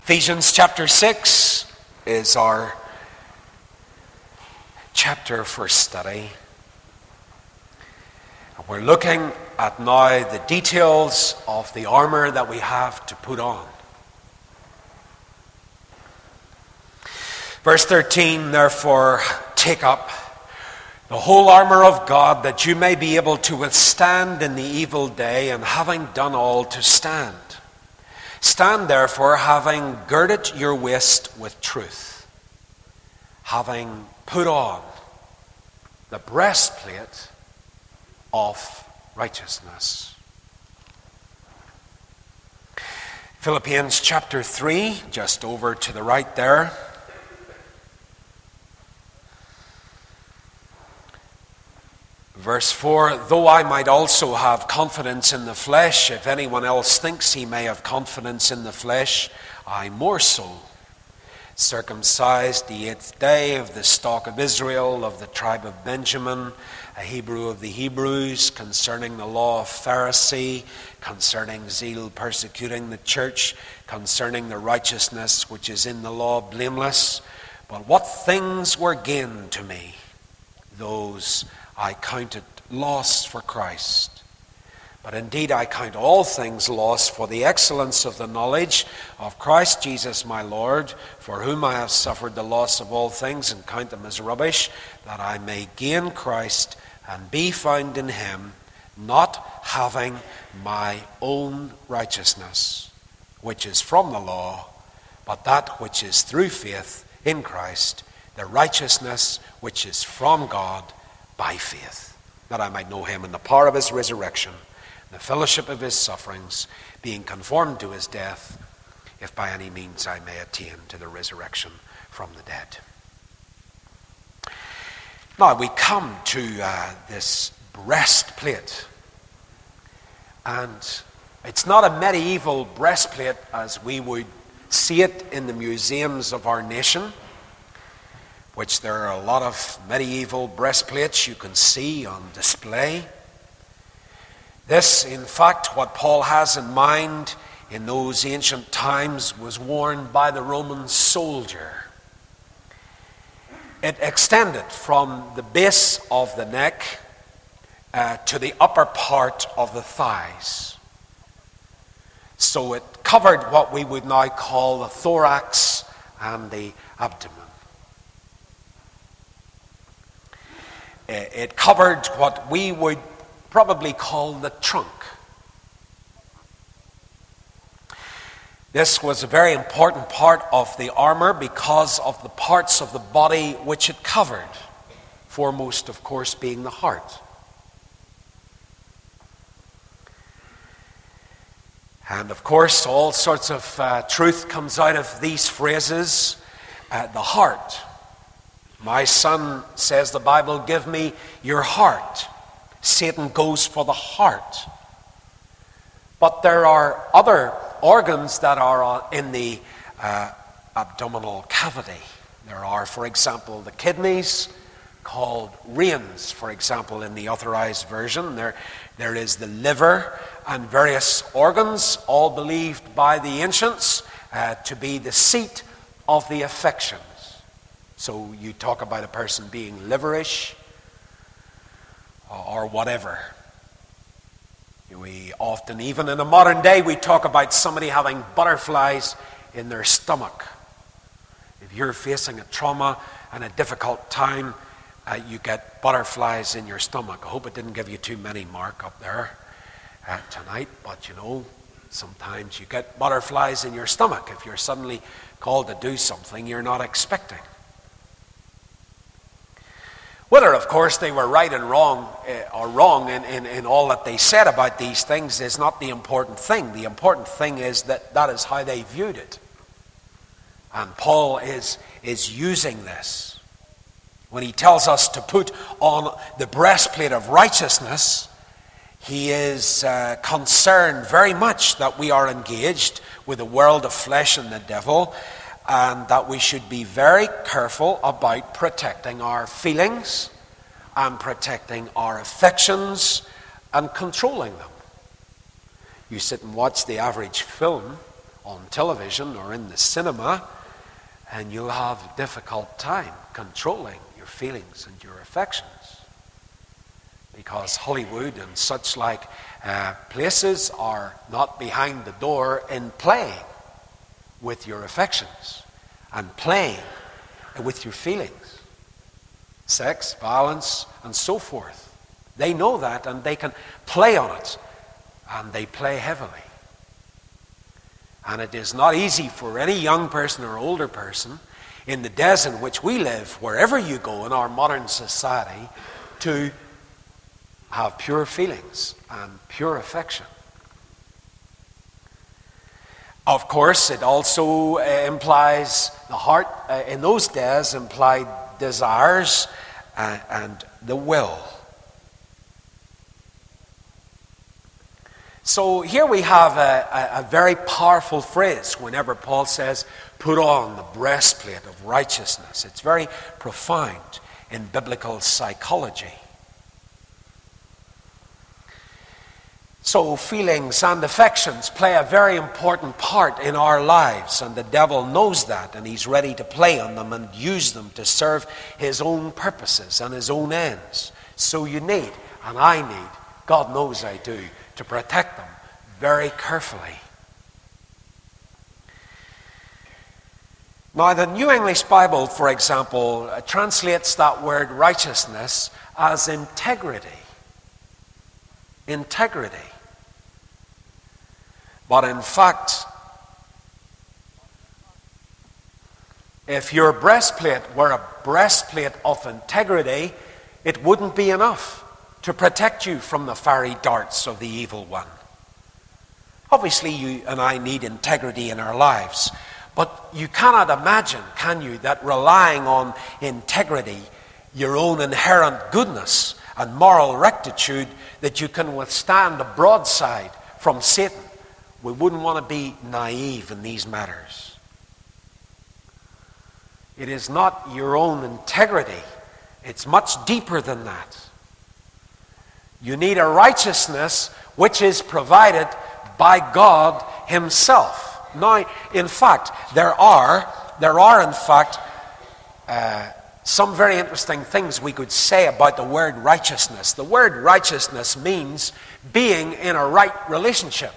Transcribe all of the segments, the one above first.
Ephesians chapter 6 is our chapter for study. And we're looking at now the details of the armor that we have to put on. Verse 13, therefore, take up the whole armor of God, that you may be able to withstand in the evil day, and having done all, to stand. Stand therefore, having girded your waist with truth, having put on the breastplate of righteousness. Philippians chapter 3, just over to the right there. Verse 4, though I might also have confidence in the flesh, if anyone else thinks he may have confidence in the flesh, I more so. Circumcised the 8th day, of the stock of Israel, of the tribe of Benjamin, a Hebrew of the Hebrews, concerning the law of Pharisee, concerning zeal persecuting the church, concerning the righteousness which is in the law, blameless. But what things were gain to me, those I counted loss for Christ. But indeed I count all things loss for the excellence of the knowledge of Christ Jesus my Lord, for whom I have suffered the loss of all things, and count them as rubbish, that I may gain Christ and be found in him, not having my own righteousness, which is from the law, but that which is through faith in Christ, the righteousness which is from God by faith, that I might know him in the power of his resurrection, the fellowship of his sufferings, being conformed to his death, if by any means I may attain to the resurrection from the dead. Now we come to this breastplate, and it's not a medieval breastplate as we would see it in the museums of our nation, which there are a lot of medieval breastplates you can see on display. This, in fact, what Paul has in mind in those ancient times, was worn by the Roman soldier. It extended from the base of the neck to the upper part of the thighs. So it covered what we would now call the thorax and the abdomen. It covered what we would probably call the trunk. This was a very important part of the armor because of the parts of the body which it covered, foremost, of course, being the heart. And, of course, all sorts of truth comes out of these phrases. The heart. My son, says the Bible, give me your heart. Satan goes for the heart. But there are other organs that are in the abdominal cavity. There are, for example, the kidneys, called reins, for example, in the Authorized Version. There is the liver and various organs, all believed by the ancients to be the seat of the affections. So you talk about a person being liverish or whatever. We often, even in the modern day, we talk about somebody having butterflies in their stomach. If you're facing a trauma and a difficult time, you get butterflies in your stomach. I hope it didn't give you too many, Mark, up there tonight. But you know, sometimes you get butterflies in your stomach if you're suddenly called to do something you're not expecting. Whether, of course, they were right and wrong, or wrong in all that they said about these things is not the important thing. The important thing is that is how they viewed it. And Paul is using this. When he tells us to put on the breastplate of righteousness, he is concerned very much that we are engaged with the world of flesh and the devil, and that we should be very careful about protecting our feelings and protecting our affections and controlling them. You sit and watch the average film on television or in the cinema, and you'll have a difficult time controlling your feelings and your affections. Because Hollywood and such like places are not behind the door in playing with your affections and playing with your feelings. Sex, violence, and so forth. They know that and they can play on it, and they play heavily. And it is not easy for any young person or older person in the days in which we live, wherever you go in our modern society, to have pure feelings and pure affection. Of course, it also implies the heart, in those days, implied desires and the will. So here we have a very powerful phrase whenever Paul says, put on the breastplate of righteousness. It's very profound in biblical psychology. So feelings and affections play a very important part in our lives, and the devil knows that, and he's ready to play on them and use them to serve his own purposes and his own ends. So you need, and I need, God knows I do, to protect them very carefully. Now, the New English Bible, for example, translates that word righteousness as integrity. Integrity. But in fact, if your breastplate were a breastplate of integrity, it wouldn't be enough to protect you from the fiery darts of the evil one. Obviously, you and I need integrity in our lives, but you cannot imagine, can you, that relying on integrity, your own inherent goodness and moral rectitude, that you can withstand a broadside from Satan. We wouldn't want to be naive in these matters. It is not your own integrity. It's much deeper than that. You need a righteousness which is provided by God himself. Now, in fact, there are in fact some very interesting things we could say about the word righteousness. The word righteousness means being in a right relationship.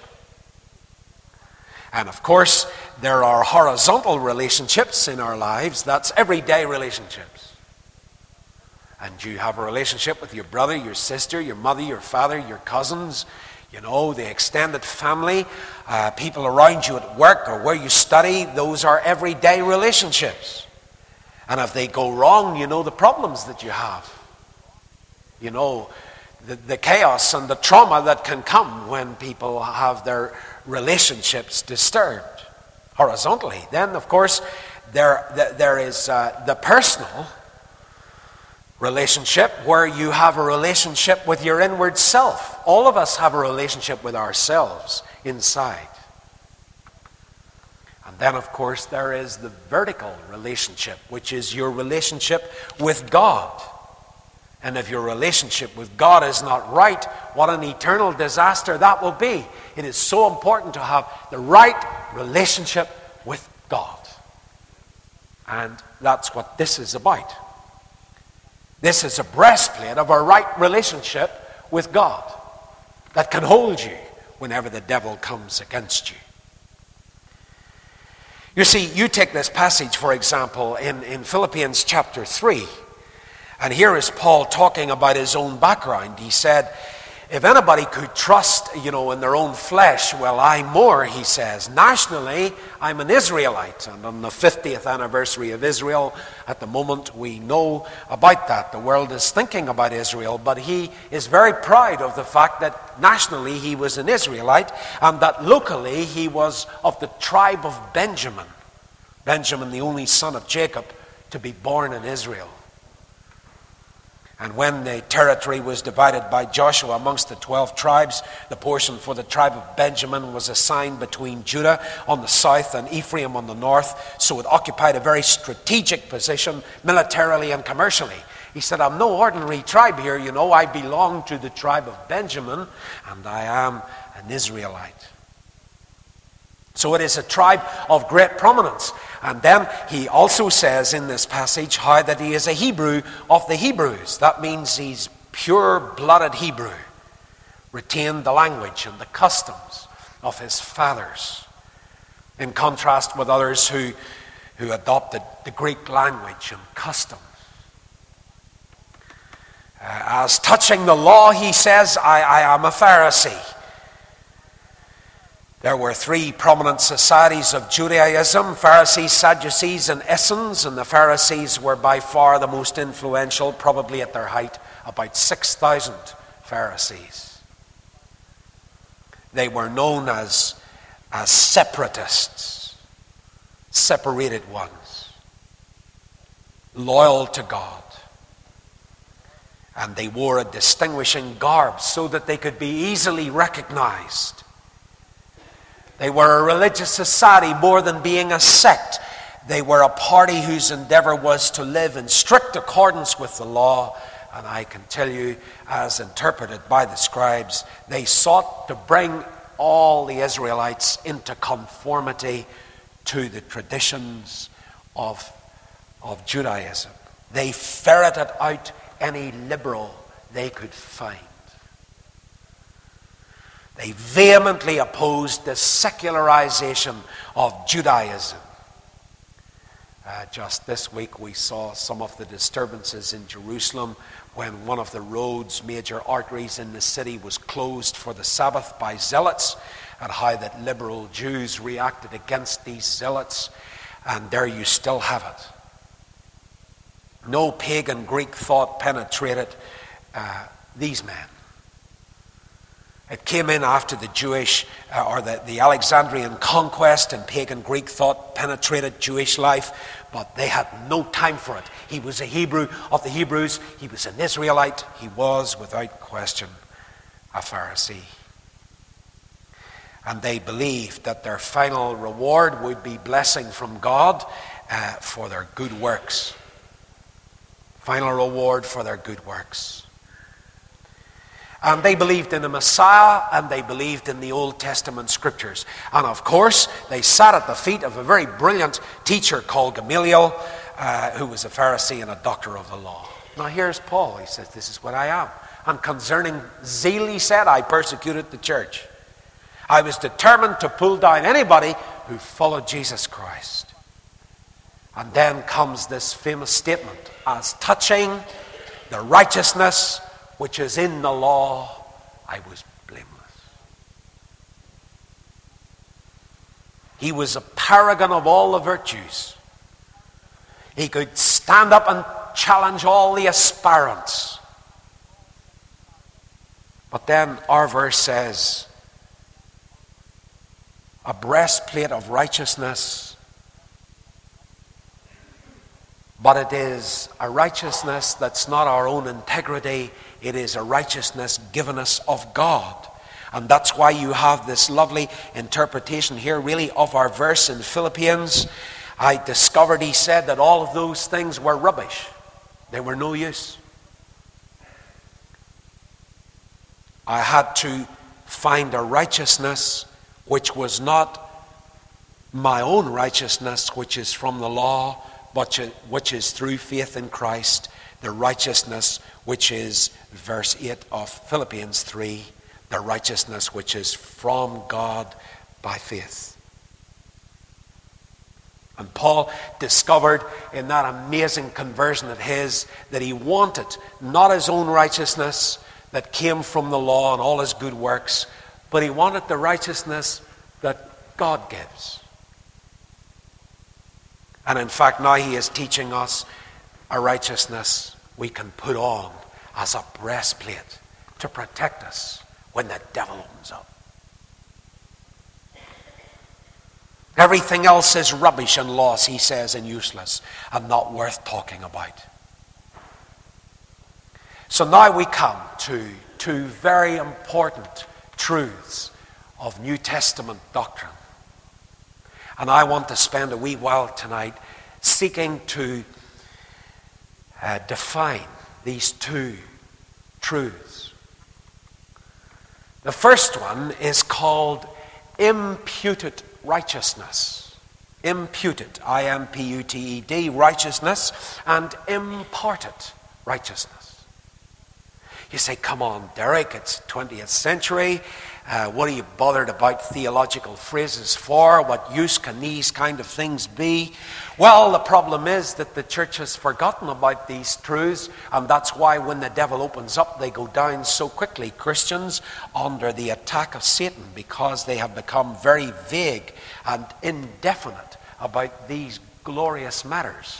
And of course, there are horizontal relationships in our lives. That's everyday relationships. And you have a relationship with your brother, your sister, your mother, your father, your cousins, the extended family, people around you at work or where you study. Those are everyday relationships. And if they go wrong, the problems that you have. The chaos and the trauma that can come when people have their relationships disturbed horizontally. Then, of course, there is the personal relationship where you have a relationship with your inward self. All of us have a relationship with ourselves inside. And then, of course, there is the vertical relationship, which is your relationship with God. And if your relationship with God is not right, what an eternal disaster that will be. It is so important to have the right relationship with God. And that's what this is about. This is a breastplate of a right relationship with God that can hold you whenever the devil comes against you. You see, you take this passage, for example, in Philippians chapter 3. And here is Paul talking about his own background. He said, if anybody could trust, in their own flesh, well, I more, he says. Nationally, I'm an Israelite. And on the 50th anniversary of Israel, at the moment, we know about that. The world is thinking about Israel, but he is very proud of the fact that nationally he was an Israelite, and that locally he was of the tribe of Benjamin. Benjamin, the only son of Jacob, to be born in Israel. And when the territory was divided by Joshua amongst the 12 tribes, the portion for the tribe of Benjamin was assigned between Judah on the south and Ephraim on the north. So it occupied a very strategic position militarily and commercially. He said, I'm no ordinary tribe here, I belong to the tribe of Benjamin, and I am an Israelite. So it is a tribe of great prominence. And then he also says in this passage how that he is a Hebrew of the Hebrews. That means he's pure-blooded Hebrew. Retained the language and the customs of his fathers. In contrast with others who adopted the Greek language and customs. As touching the law, he says, I am a Pharisee. There were three prominent societies of Judaism: Pharisees, Sadducees, and Essenes. And the Pharisees were by far the most influential, probably at their height, about 6,000 Pharisees. They were known as separatists, separated ones, loyal to God. And they wore a distinguishing garb so that they could be easily recognized. They were a religious society more than being a sect. They were a party whose endeavor was to live in strict accordance with the law. And I can tell you, as interpreted by the scribes, they sought to bring all the Israelites into conformity to the traditions of Judaism. They ferreted out any liberal they could find. They vehemently opposed the secularization of Judaism. Just this week we saw some of the disturbances in Jerusalem when one of the roads, major arteries in the city, was closed for the Sabbath by zealots, and how that liberal Jews reacted against these zealots. And there you still have it. No pagan Greek thought penetrated these men. It came in after the Jewish or the Alexandrian conquest, and pagan Greek thought penetrated Jewish life, but they had no time for it. He was a Hebrew of the Hebrews. He was an Israelite. He was, without question, a Pharisee. And they believed that their final reward would be blessing from God for their good works. Final reward for their good works. And they believed in a Messiah, and they believed in the Old Testament scriptures. And of course, they sat at the feet of a very brilliant teacher called Gamaliel, who was a Pharisee and a doctor of the law. Now here's Paul. He says, this is what I am. And concerning zeal, he said, I persecuted the church. I was determined to pull down anybody who followed Jesus Christ. And then comes this famous statement, as touching the righteousness which is in the law, I was blameless. He was a paragon of all the virtues. He could stand up and challenge all the aspirants. But then our verse says, a breastplate of righteousness. But it is a righteousness that's not our own integrity. It is a righteousness given us of God. And that's why you have this lovely interpretation here, really, of our verse in Philippians. I discovered, he said, that all of those things were rubbish. They were no use. I had to find a righteousness which was not my own righteousness, which is from the law, but which is through faith in Christ, the righteousness which is, verse 8 of Philippians 3, the righteousness which is from God by faith. And Paul discovered in that amazing conversion of his that he wanted not his own righteousness that came from the law and all his good works, but he wanted the righteousness that God gives. And in fact, now he is teaching us a righteousness we can put on as a breastplate to protect us when the devil opens up. Everything else is rubbish and loss, he says, and useless, and not worth talking about. So now we come to two very important truths of New Testament doctrine. And I want to spend a wee while tonight seeking to define these two truths. The first one is called imputed righteousness. Imputed, I-M-P-U-T-E-D, righteousness, and imparted righteousness. You say, come on, Derek, it's 20th century. What are you bothered about theological phrases for? What use can these kind of things be? Well, the problem is that the church has forgotten about these truths, and that's why when the devil opens up, they go down so quickly. Christians under the attack of Satan, because they have become very vague and indefinite about these glorious matters.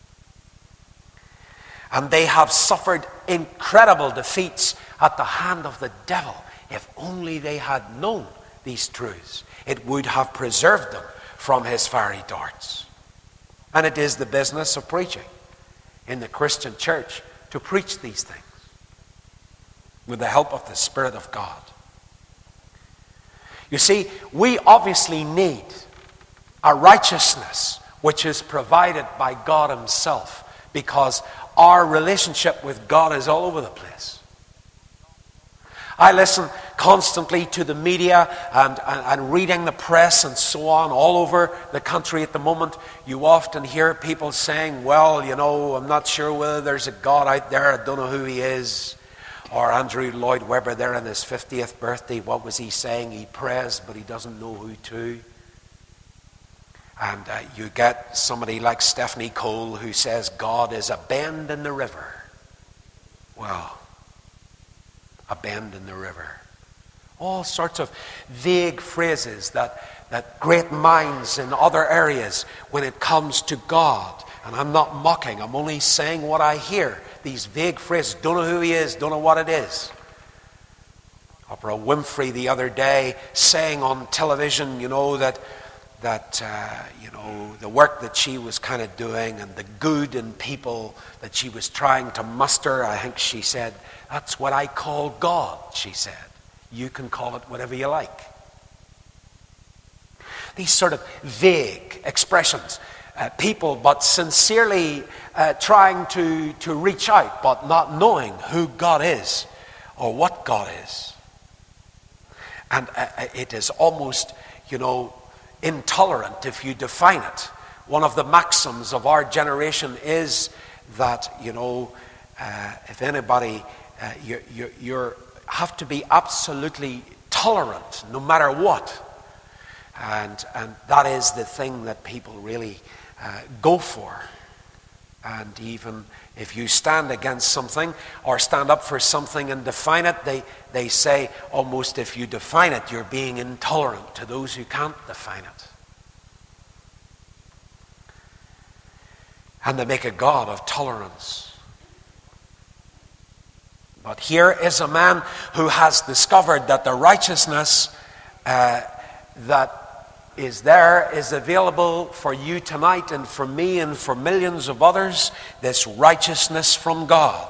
And they have suffered incredible defeats at the hand of the devil. If only they had known these truths, it would have preserved them from his fiery darts. And it is the business of preaching in the Christian church to preach these things with the help of the Spirit of God. You see, we obviously need a righteousness which is provided by God himself, because our relationship with God is all over the place. I listen constantly to the media and reading the press and so on all over the country at the moment. You often hear people saying, well, you know, I'm not sure whether there's a God out there. I don't know who he is. Or Andrew Lloyd Webber there on his 50th birthday, what was he saying? He prays, but he doesn't know who to. And you get somebody like Stephanie Cole who says God is a bend in the river. Well, a bend in the river. All sorts of vague phrases that great minds in other areas, when it comes to God, and I'm not mocking, I'm only saying what I hear. These vague phrases, don't know who he is, don't know what it is. Oprah Winfrey the other day saying on television, you know, that you know, the work that she was kind of doing and the good in people that she was trying to muster, I think she said, that's what I call God, she said. You can call it whatever you like. These sort of vague expressions. People but sincerely trying to reach out, but not knowing who God is or what God is. And it is almost, you know, intolerant if you define it. One of the maxims of our generation is that, you know, if anybody, you have to be absolutely tolerant no matter what. And that is the thing that people really go for. And even if you stand against something or stand up for something and define it, they say almost if you define it, you're being intolerant to those who can't define it. And they make a God of tolerance. But here is a man who has discovered that the righteousness that is there is available for you tonight and for me and for millions of others, this righteousness from God.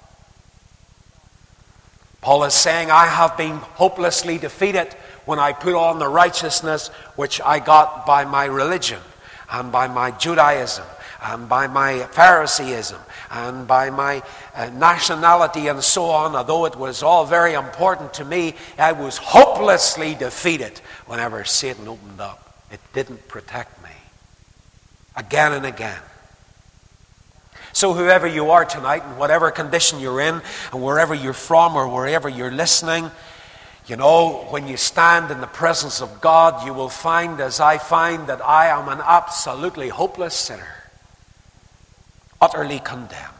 Paul is saying, I have been hopelessly defeated when I put on the righteousness which I got by my religion and by my Judaism and by my Phariseeism and by my nationality and so on. Although it was all very important to me, I was hopelessly defeated whenever Satan opened up. It didn't protect me. Again and again. So whoever you are tonight, in whatever condition you're in, and wherever you're from or wherever you're listening, you know, when you stand in the presence of God, you will find, as I find, that I am an absolutely hopeless sinner. Utterly condemned.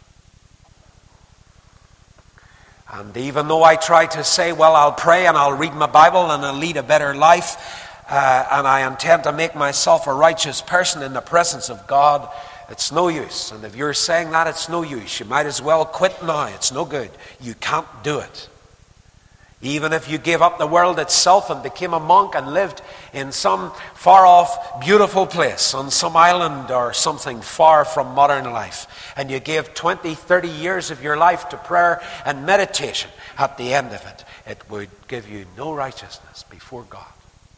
And even though I try to say, well, I'll pray and I'll read my Bible and I'll lead a better life, and I intend to make myself a righteous person in the presence of God, it's no use. And if you're saying that, it's no use. You might as well quit now. It's no good. You can't do it. Even if you gave up the world itself and became a monk and lived in some far-off, beautiful place on some island or something far from modern life, and you gave 20, 30 years of your life to prayer and meditation, at the end of it, it would give you no righteousness before God.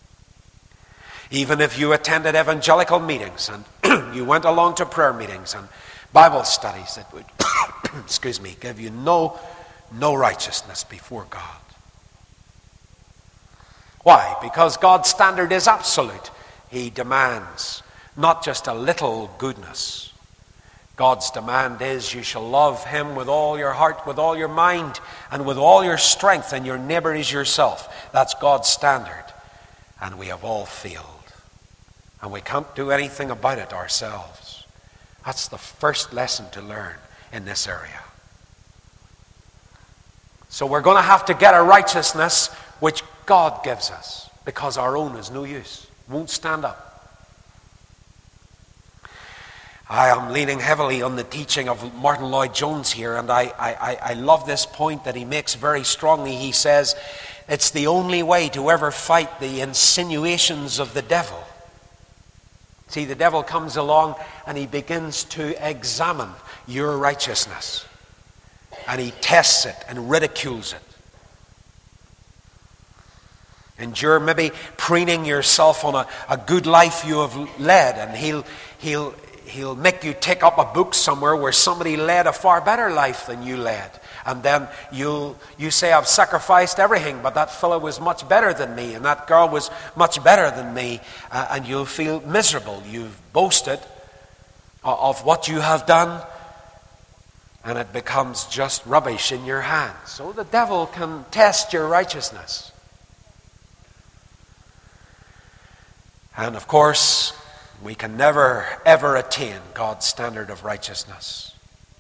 Even if you attended evangelical meetings and you went along to prayer meetings and Bible studies, it would, give you no righteousness before God. Why? Because God's standard is absolute. He demands not just a little goodness. God's demand is you shall love him with all your heart, with all your mind, and with all your strength, and your neighbor as yourself. That's God's standard. And we have all failed. And we can't do anything about it ourselves. That's the first lesson to learn in this area. So we're going to have to get a righteousness which God gives us, because our own is no use. Won't stand up. I am leaning heavily on the teaching of Martin Lloyd-Jones here, and I love this point that he makes very strongly. He says, it's the only way to ever fight the insinuations of the devil. See, the devil comes along and he begins to examine your righteousness. And he tests it and ridicules it. And you're maybe preening yourself on a good life you have led, and he'll make you take up a book somewhere where somebody led a far better life than you led. And then you say, I've sacrificed everything, but that fellow was much better than me, and that girl was much better than me, and you'll feel miserable. You've boasted of what you have done, and it becomes just rubbish in your hands. So the devil can test your righteousness. And of course, we can never, ever attain God's standard of righteousness.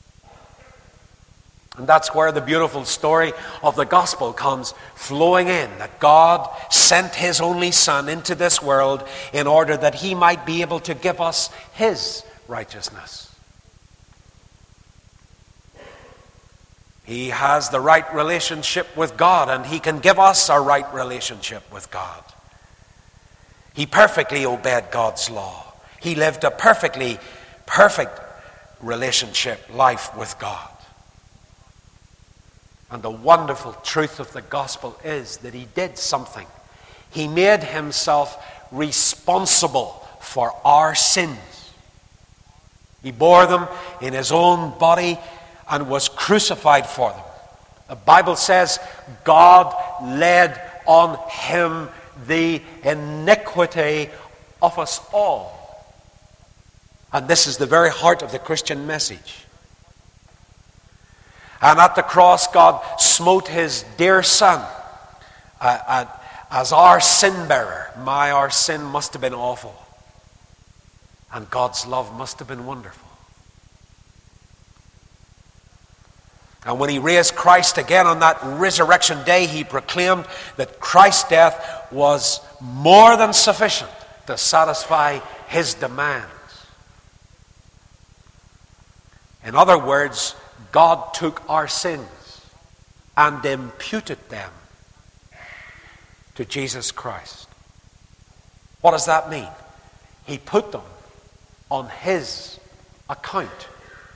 And that's where the beautiful story of the gospel comes flowing in, that God sent his only Son into this world in order that he might be able to give us his righteousness. He has the right relationship with God, and he can give us a right relationship with God. He perfectly obeyed God's law. He lived a perfect relationship life with God. And the wonderful truth of the gospel is that he did something. He made himself responsible for our sins. He bore them in his own body and was crucified for them. The Bible says God laid on him the iniquity of us all. And this is the very heart of the Christian message. And at the cross, God smote his dear Son as our sin bearer. Our sin must have been awful. And God's love must have been wonderful. And when he raised Christ again on that resurrection day, he proclaimed that Christ's death was more than sufficient to satisfy his demands. In other words, God took our sins and imputed them to Jesus Christ. What does that mean? He put them on his account.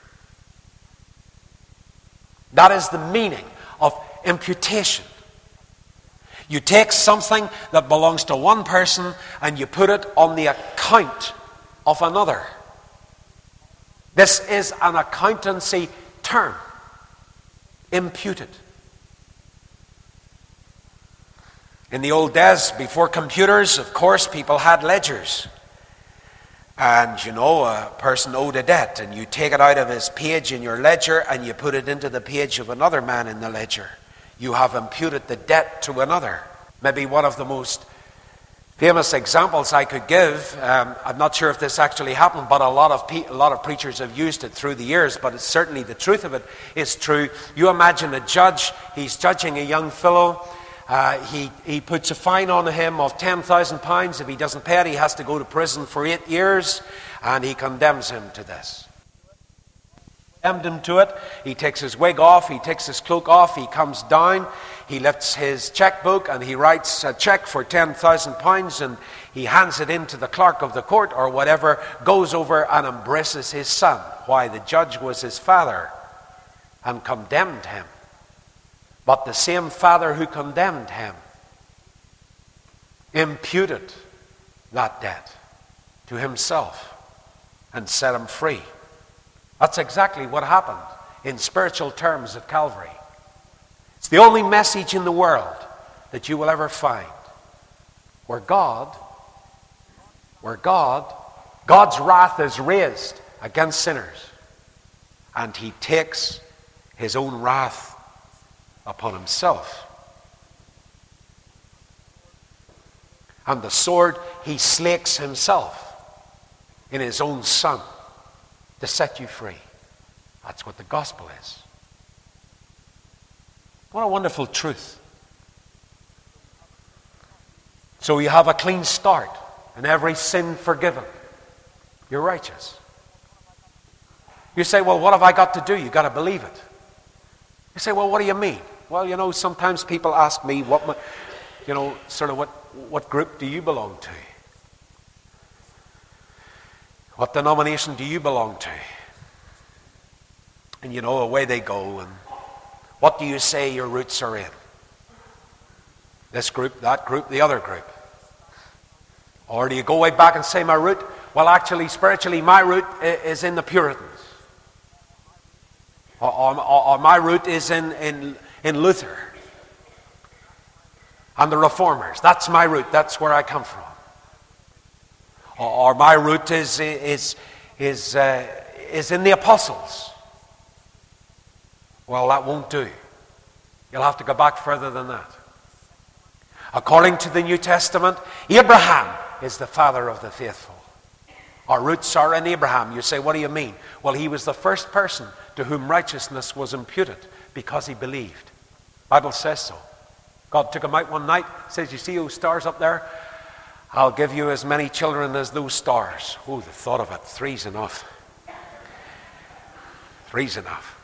That is the meaning of imputation. You take something that belongs to one person and you put it on the account of another. This is an accountancy term. Imputed. In the old days, before computers, of course, people had ledgers. And a person owed a debt, and you take it out of his page in your ledger and you put it into the page of another man in the ledger. You have imputed the debt to another. Maybe one of the most famous examples I could give, I'm not sure if this actually happened, but a lot of preachers have used it through the years, but it's certainly the truth of it is true. You imagine a judge, he's judging a young fellow. He puts a fine on him of £10,000. If he doesn't pay it, he has to go to prison for 8 years, and he condemns him to this. Condemned him to it. He takes his wig off, he takes his cloak off, he comes down, he lifts his checkbook, and he writes a check for £10,000, and he hands it in to the clerk of the court or whatever, goes over and embraces his son. Why? The judge was his father and condemned him. But the same father who condemned him imputed that debt to himself and set him free. That's exactly what happened in spiritual terms at Calvary. It's the only message in the world that you will ever find where God's wrath is raised against sinners, and he takes his own wrath upon himself. And the sword he slakes himself in his own Son to set you free. That's what the gospel is. What a wonderful truth. So you have a clean start and every sin forgiven. You're righteous. You say, well, what have I got to do? You've got to believe it. You say, well, what do you mean? Well, sometimes people ask me, what group do you belong to? What denomination do you belong to? And away they go. And what do you say your roots are in? This group, that group, the other group. Or do you go way back and say my root? Well, actually, spiritually, my root is in the Puritans. Or my root is in Luther. And the Reformers. That's my root. That's where I come from. Or my root is in the apostles. Well, that won't do. You'll have to go back further than that. According to the New Testament, Abraham is the father of the faithful. Our roots are in Abraham. You say, what do you mean? Well, he was the first person to whom righteousness was imputed because he believed. The Bible says so. God took him out one night, says, you see those stars up there? I'll give you as many children as those stars. Oh, the thought of it. 3's enough. 3's enough.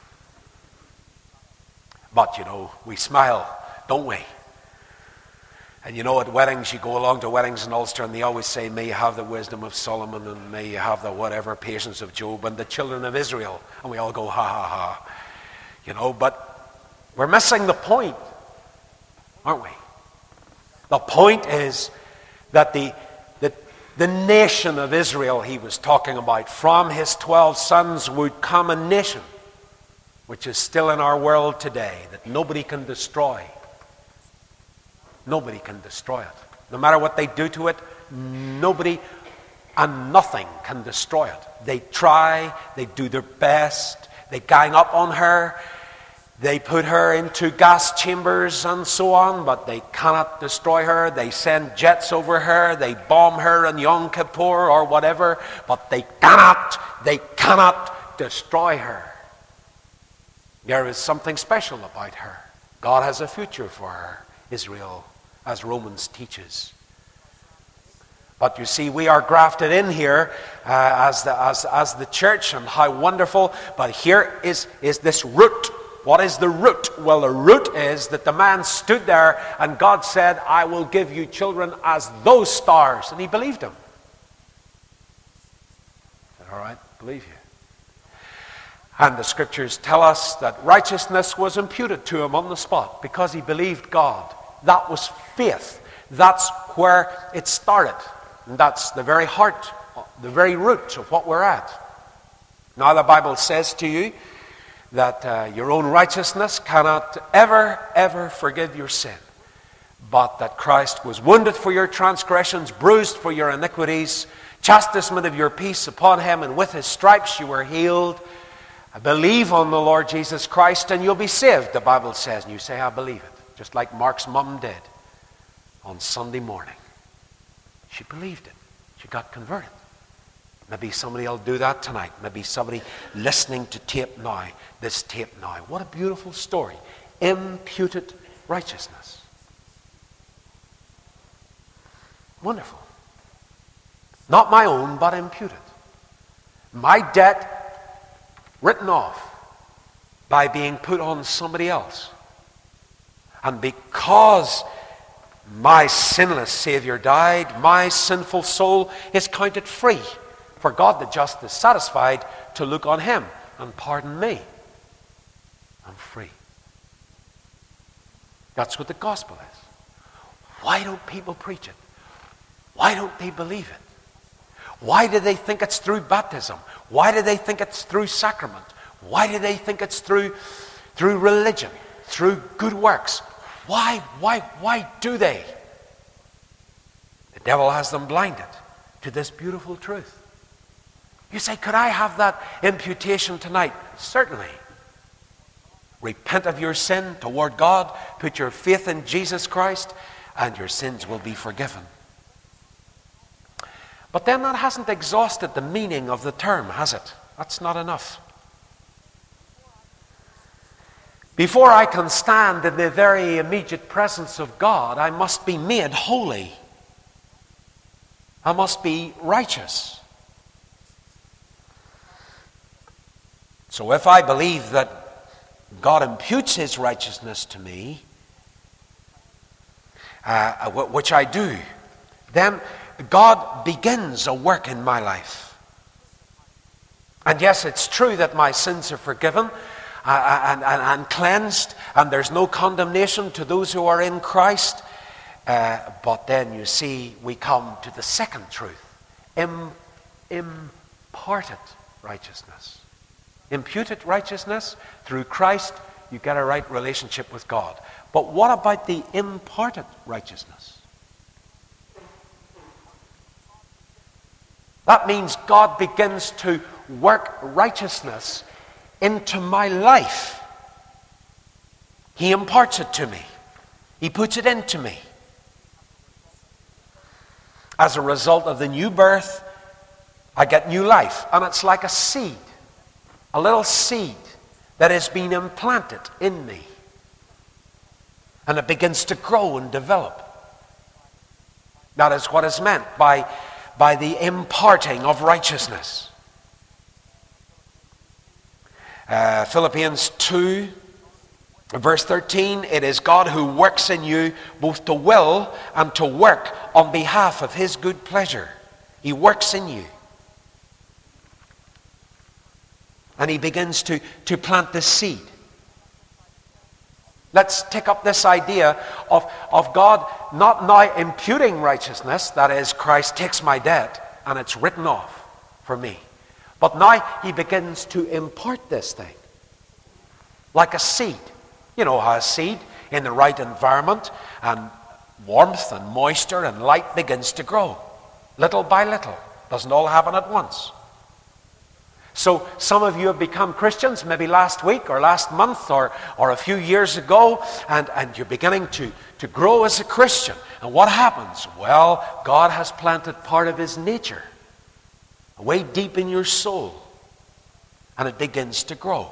But, we smile, don't we? And at weddings, you go along to weddings in Ulster and they always say, may you have the wisdom of Solomon and may you have the whatever patience of Job and the children of Israel. And we all go, ha, ha, ha. But we're missing the point, aren't we? The point is that the nation of Israel he was talking about, from his 12 sons would come a nation which is still in our world today that nobody can destroy. Nobody can destroy it. No matter what they do to it, nobody and nothing can destroy it. They try, they do their best, they gang up on her, they put her into gas chambers and so on, but they cannot destroy her. They send jets over her, they bomb her in Yom Kippur or whatever, but they cannot destroy her. There is something special about her. God has a future for her, Israel, as Romans teaches. But you see, we are grafted in here as the church, and how wonderful. But here is this root. What is the root? Well, the root is that the man stood there and God said, I will give you children as those stars. And he believed him. I said, all right, believe you. And the scriptures tell us that righteousness was imputed to him on the spot because he believed God. That was faith. That's where it started. And that's the very heart, the very root of what we're at. Now the Bible says to you that your own righteousness cannot ever forgive your sin. But that Christ was wounded for your transgressions, bruised for your iniquities, chastisement of your peace upon him, and with his stripes you were healed. Believe on the Lord Jesus Christ and you'll be saved, the Bible says. And you say, I believe it. Just like Mark's mum did on Sunday morning. She believed it. She got converted. Maybe somebody will do that tonight. Maybe somebody listening to this tape now. What a beautiful story. Imputed righteousness. Wonderful. Not my own, but imputed. My debt written off by being put on somebody else. And because my sinless Savior died, my sinful soul is counted free. For God the just is satisfied to look on him and pardon me. I'm free. That's what the gospel is. Why don't people preach it? Why don't they believe it? Why do they think it's through baptism? Why do they think it's through sacrament? Why do they think it's through religion, through good works? Why do they? The devil has them blinded to this beautiful truth. You say, could I have that imputation tonight? Certainly. Repent of your sin toward God, put your faith in Jesus Christ, and your sins will be forgiven. But then that hasn't exhausted the meaning of the term, has it? That's not enough. Before I can stand in the very immediate presence of God, I must be made holy. I must be righteous. So if I believe that God imputes His righteousness to me, which I do, then God begins a work in my life. And yes, it's true that my sins are forgiven and cleansed, and there's no condemnation to those who are in Christ. But then, you see, we come to the second truth. Imparted righteousness. Imputed righteousness, through Christ, you get a right relationship with God. But what about the imparted righteousness? That means God begins to work righteousness into my life. He imparts it to me. He puts it into me. As a result of the new birth, I get new life. And it's like a seed, a little seed that has been implanted in me. And it begins to grow and develop. That is what is meant by the imparting of righteousness. Philippians 2, verse 13, it is God who works in you both to will and to work on behalf of His good pleasure. He works in you. And He begins to plant this seed. Let's take up this idea of God not now imputing righteousness, that is, Christ takes my debt and it's written off for me. But now He begins to impart this thing, like a seed. You know how a seed in the right environment and warmth and moisture and light begins to grow, little by little. Doesn't all happen at once. So some of you have become Christians maybe last week or last month or a few years ago, and you're beginning to grow as a Christian. And what happens? Well, God has planted part of His nature way deep in your soul, and it begins to grow.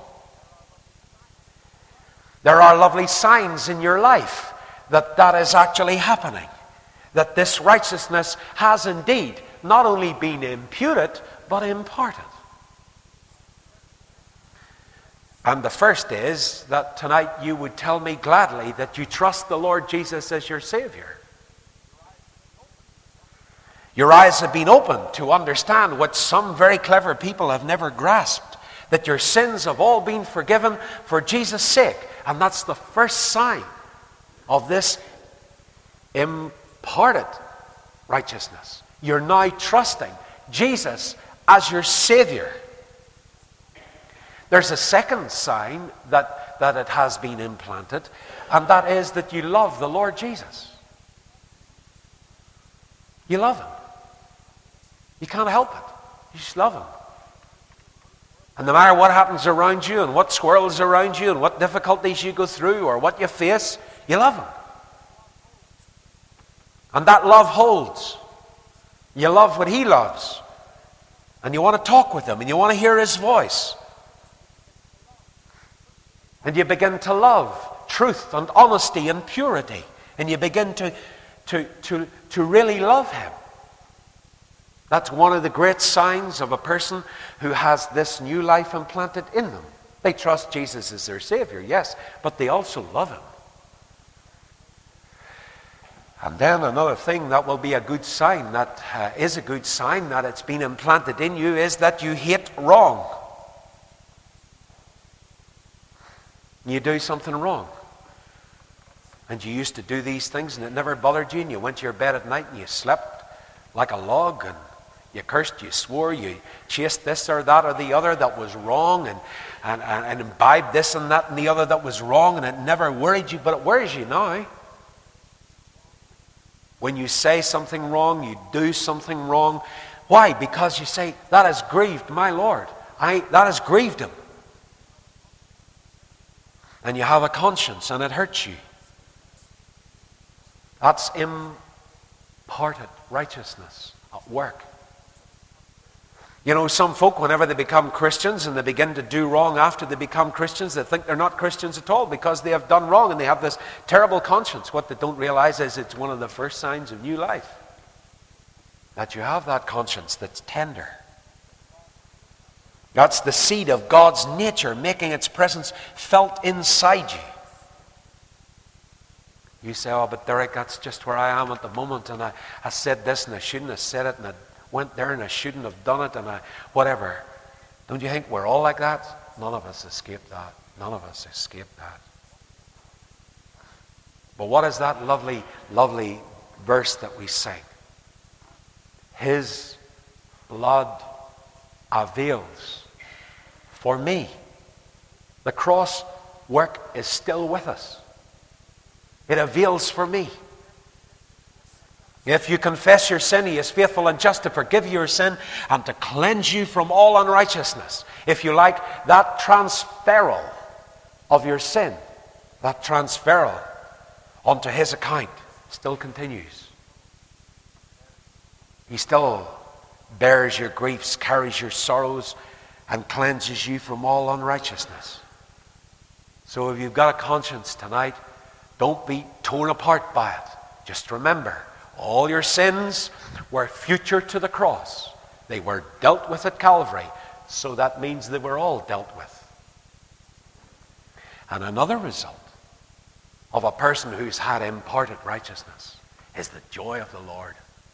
There are lovely signs in your life that is actually happening, that this righteousness has indeed not only been imputed, but imparted. And the first is that tonight you would tell me gladly that you trust the Lord Jesus as your Savior. Your eyes have been opened to understand what some very clever people have never grasped, that your sins have all been forgiven for Jesus' sake. And that's the first sign of this imparted righteousness. You're now trusting Jesus as your Savior. There's a second sign that it has been implanted, and that is that you love the Lord Jesus. You love Him. You can't help it. You just love Him. And no matter what happens around you and what swirls around you and what difficulties you go through or what you face, you love Him. And that love holds. You love what He loves. And you want to talk with Him and you want to hear His voice. And you begin to love truth and honesty and purity. And you begin to really love Him. That's one of the great signs of a person who has this new life implanted in them. They trust Jesus as their Savior, yes, but they also love Him. And then another thing that will be a good sign, that is a good sign that it's been implanted in you, is that you hate wrong. You do something wrong. And you used to do these things and it never bothered you, and you went to your bed at night and you slept like a log, and you cursed, you swore, you chased this or that or the other that was wrong, and imbibed this and that and the other that was wrong, and it never worried you, but it worries you now. When you say something wrong, you do something wrong. Why? Because you say, that has grieved my Lord. That has grieved him. And you have a conscience and it hurts you. That's imparted righteousness at work. You know, some folk, whenever they become Christians and they begin to do wrong after they become Christians, they think they're not Christians at all because they have done wrong and they have this terrible conscience. What they don't realize is it's one of the first signs of new life. That you have that conscience that's tender. That's the seed of God's nature making its presence felt inside you. You say, oh, but Derek, that's just where I am at the moment, and I said this and I shouldn't have said it, and I went there and I shouldn't have done it, and whatever. Don't you think we're all like that? None of us escape that. None of us escape that. But what is that lovely, lovely verse that we sing? His blood avails for me. The cross work is still with us. It avails for me. If you confess your sin, he is faithful and just to forgive your sin and to cleanse you from all unrighteousness. If you like, that transferal of your sin, that transferal onto his account still continues. He still bears your griefs, carries your sorrows, and cleanses you from all unrighteousness. So if you've got a conscience tonight, don't be torn apart by it. Just remember, all your sins were future to the cross. They were dealt with at Calvary. So that means they were all dealt with. And another result of a person who's had imparted righteousness is the joy of the Lord.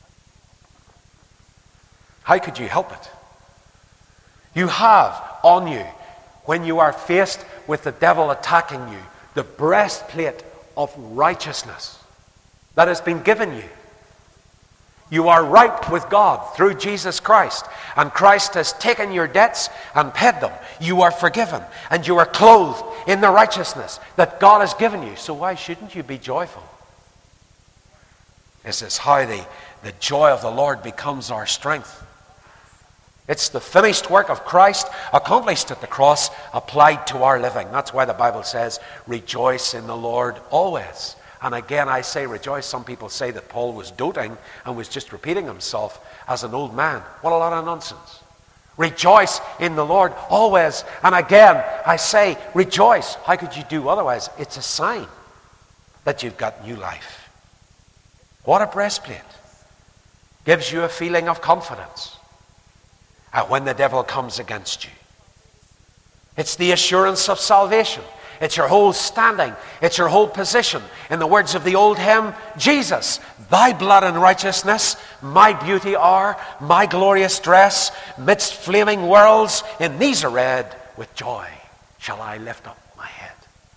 How could you help it? You have on you, when you are faced with the devil attacking you, the breastplate of righteousness that has been given you. You are right with God through Jesus Christ, and Christ has taken your debts and paid them. You are forgiven, and you are clothed in the righteousness that God has given you. So why shouldn't you be joyful? This is how the joy of the Lord becomes our strength. It's the finished work of Christ accomplished at the cross applied to our living. That's why the Bible says, rejoice in the Lord always. And again, I say rejoice. Some people say that Paul was doting and was just repeating himself as an old man. What a lot of nonsense. Rejoice in the Lord always. And again, I say rejoice. How could you do otherwise? It's a sign that you've got new life. What a breastplate. Gives you a feeling of confidence when the devil comes against you. It's the assurance of salvation. It's your whole standing. It's your whole position. In the words of the old hymn, Jesus, thy blood and righteousness, my beauty are, my glorious dress, midst flaming worlds, in these arrayed, with joy shall I lift up my head.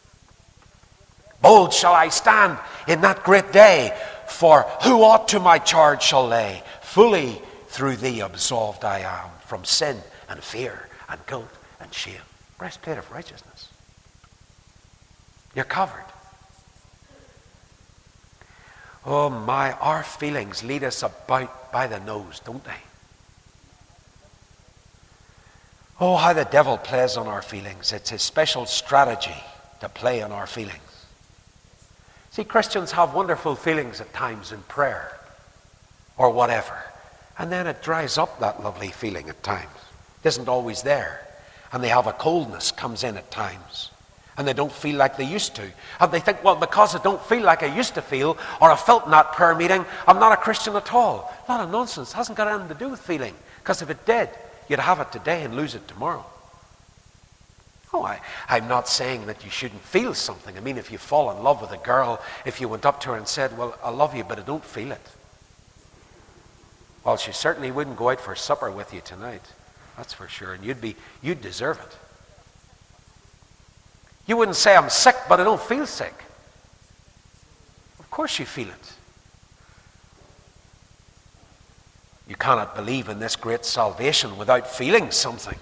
Bold shall I stand in that great day, for who aught to my charge shall lay? Fully through thee absolved I am from sin and fear and guilt and shame. Breastplate of righteousness. You're covered. Oh my, our feelings lead us about by the nose, don't they? Oh, how the devil plays on our feelings. It's his special strategy to play on our feelings. See, Christians have wonderful feelings at times in prayer or whatever. And then it dries up that lovely feeling at times. It isn't always there. And they have a coldness comes in at times. And they don't feel like they used to. And they think, well, because I don't feel like I used to feel, or I felt in that prayer meeting, I'm not a Christian at all. A lot of nonsense. It hasn't got anything to do with feeling. Because if it did, you'd have it today and lose it tomorrow. Oh, I'm not saying that you shouldn't feel something. I mean, if you fall in love with a girl, if you went up to her and said, well, I love you, but I don't feel it. Well, she certainly wouldn't go out for supper with you tonight. That's for sure. And you'd deserve it. You wouldn't say, I'm sick, but I don't feel sick. Of course you feel it. You cannot believe in this great salvation without feeling something.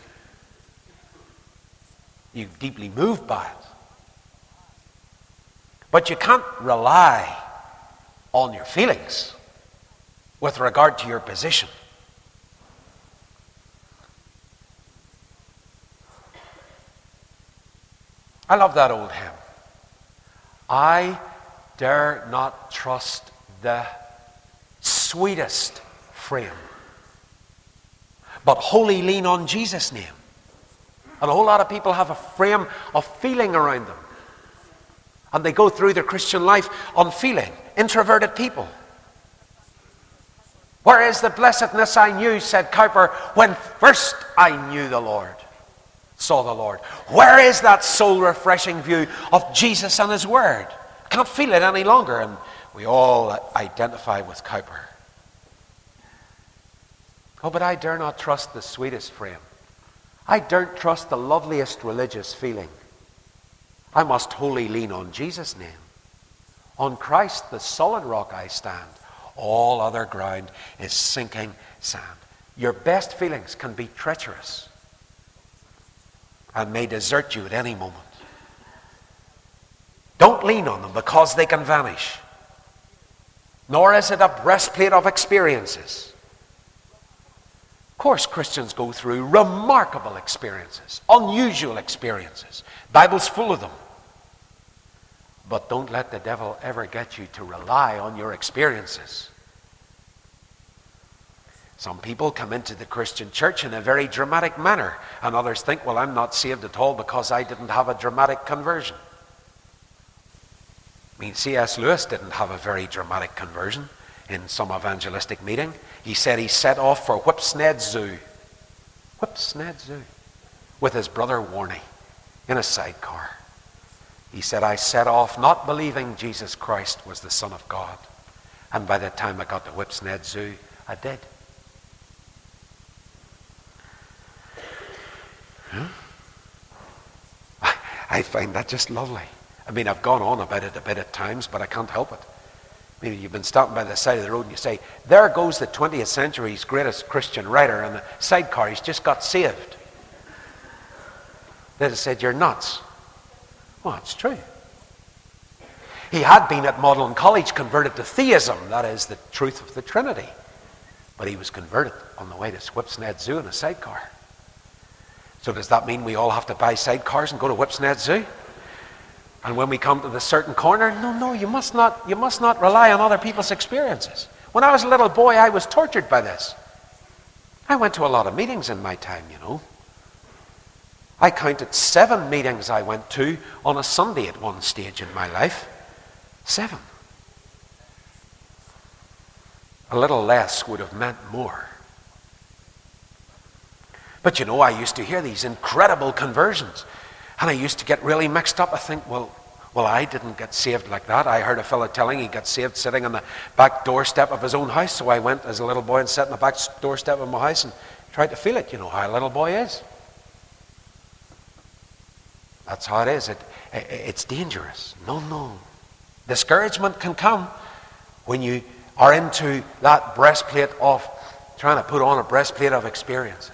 You're deeply moved by it. But you can't rely on your feelings with regard to your position. I love that old hymn. I dare not trust the sweetest frame, but wholly lean on Jesus' name. And a whole lot of people have a frame of feeling around them. And they go through their Christian life on feeling. Introverted people. Where is the blessedness I knew, said Cowper, when first I knew the Lord, saw the Lord? Where is that soul-refreshing view of Jesus and His Word? I can't feel it any longer. And we all identify with Cowper. Oh, but I dare not trust the sweetest frame. I daren't trust the loveliest religious feeling. I must wholly lean on Jesus' name. On Christ, the solid rock, I stand. All other ground is sinking sand. Your best feelings can be treacherous and may desert you at any moment. Don't lean on them because they can vanish. Nor is it a breastplate of experiences. Of course, Christians go through remarkable experiences, unusual experiences. The Bible's full of them. But don't let the devil ever get you to rely on your experiences. Some people come into the Christian church in a very dramatic manner, and others think, well, I'm not saved at all because I didn't have a dramatic conversion. I mean, C.S. Lewis didn't have a very dramatic conversion in some evangelistic meeting. He said he set off for Whipsnade Zoo. Whipsnade Zoo. With his brother Warnie in a sidecar. He said, I set off not believing Jesus Christ was the Son of God. And by the time I got to Whipsnade Zoo, I did. I find that just lovely. I mean, I've gone on about it a bit at times, but I can't help it. I mean, you've been stopping by the side of the road and you say, there goes the 20th century's greatest Christian writer in the sidecar. He's just got saved. They'd have said, you're nuts. Well, it's true. He had been at Magdalen College converted to theism, that is, the truth of the Trinity. But he was converted on the way to Whipsnade Zoo in a sidecar. So does that mean we all have to buy sidecars and go to Whipsnade Zoo? And when we come to the certain corner, no, you must not rely on other people's experiences. When I was a little boy, I was tortured by this. I went to a lot of meetings in my time, you know. I counted 7 meetings I went to on a Sunday at one stage in my life. 7. A little less would have meant more. But you know, I used to hear these incredible conversions. And I used to get really mixed up. I think, well, I didn't get saved like that. I heard a fellow telling he got saved sitting on the back doorstep of his own house. So I went as a little boy and sat on the back doorstep of my house and tried to feel it. You know how a little boy is. That's how it is. It's dangerous. No. Discouragement can come when you are into that breastplate of trying to put on a breastplate of experiences.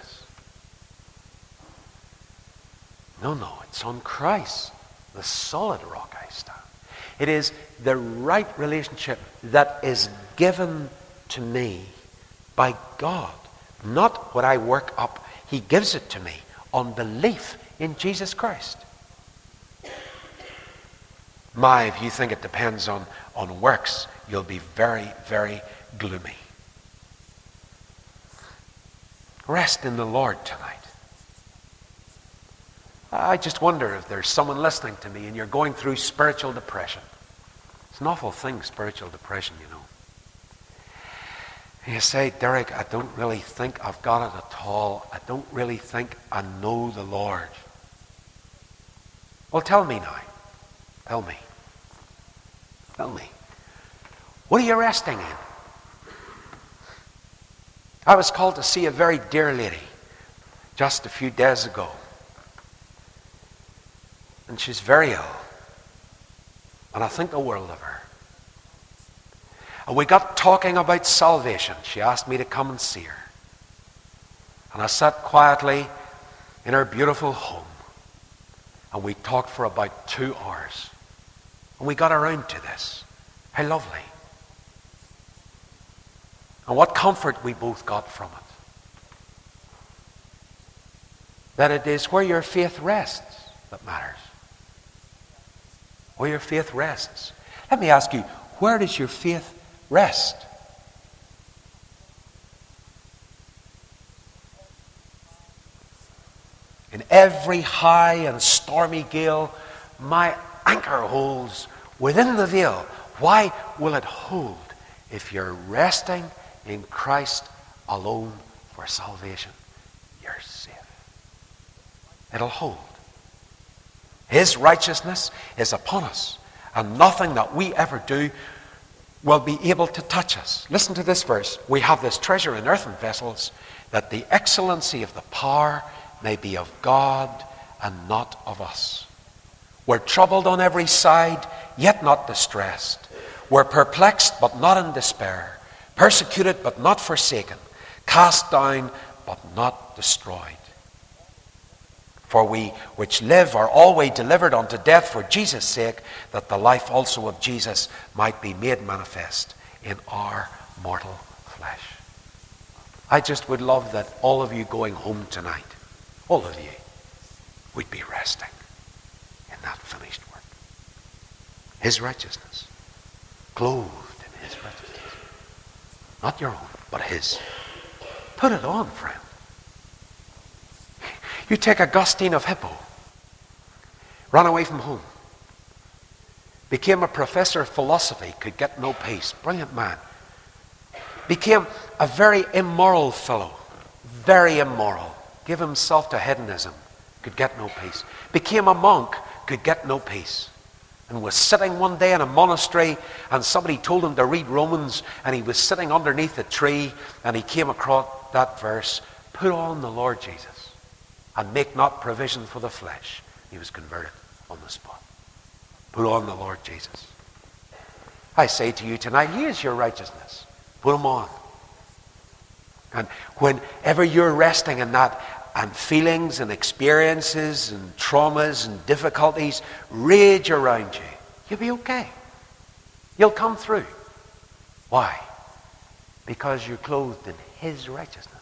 No, it's on Christ, the solid rock I stand. It is the right relationship that is given to me by God, not what I work up. He gives it to me on belief in Jesus Christ. If you think it depends on works, you'll be very, very gloomy. Rest in the Lord tonight. I just wonder if there's someone listening to me and you're going through spiritual depression. It's an awful thing, spiritual depression, you know. And you say, Derek, I don't really think I've got it at all. I don't really think I know the Lord. Well, tell me now. Tell me. What are you resting in? I was called to see a very dear lady just a few days ago. And she's very ill. And I think the world of her. And we got talking about salvation. She asked me to come and see her. And I sat quietly in her beautiful home. And we talked for about 2 hours. And we got around to this. How lovely. And what comfort we both got from it. That it is where your faith rests that matters. Where your faith rests. Let me ask you, where does your faith rest? In every high and stormy gale, my anchor holds within the veil. Why will it hold if you're resting in Christ alone for salvation? You're safe. It'll hold. His righteousness is upon us, and nothing that we ever do will be able to touch us. Listen to this verse. We have this treasure in earthen vessels, that the excellency of the power may be of God and not of us. We're troubled on every side, yet not distressed. We're perplexed, but not in despair. Persecuted, but not forsaken. Cast down, but not destroyed. For we which live are always delivered unto death for Jesus' sake, that the life also of Jesus might be made manifest in our mortal flesh. I just would love that all of you going home tonight, all of you, would be resting in that finished work. His righteousness. Clothed in his righteousness. Not your own, but his. Put it on, friend. You take Augustine of Hippo, ran away from home, became a professor of philosophy, could get no peace, brilliant man, became a very immoral fellow, very immoral, gave himself to hedonism, could get no peace, became a monk, could get no peace, and was sitting one day in a monastery, and somebody told him to read Romans, and he was sitting underneath a tree, and he came across that verse, put on the Lord Jesus, and make not provision for the flesh. He was converted on the spot. Put on the Lord Jesus. I say to you tonight, he is your righteousness. Put him on. And whenever you're resting in that, and feelings and experiences and traumas and difficulties rage around you, you'll be okay. You'll come through. Why? Because you're clothed in his righteousness.